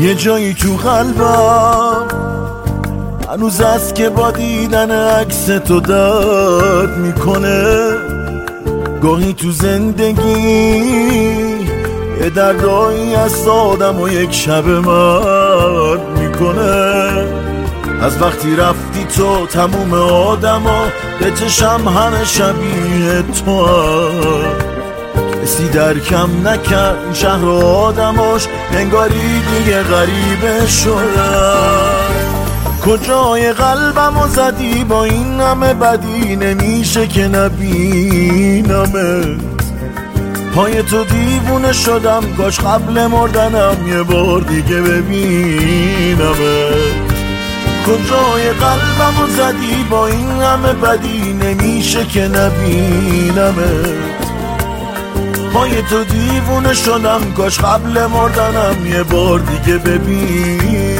یه جایی تو قلبم هنوز است که با دیدن عکس تو درد میکنه. گاهی تو زندگی یه دردایی از آدم و یک شب مرد میکنه. از وقتی رفتی تو تموم آدما به چشم همه شبیه تو هم. کسی درکم نکرد این شهر و آدماش، انگاری دیگه غریبه شدن. کجای قلبمو زدی با این همه بدی، نمیشه که نبینمت. پای تو دیوونه شدم، کاش قبل مردنم یه بار دیگه ببینمت. کجای قلبمو زدی با این همه بدی، نمیشه که نبینمت. پای تو دیوونه شدم، کاش قبل مردنم یه بار دیگه ببینمت.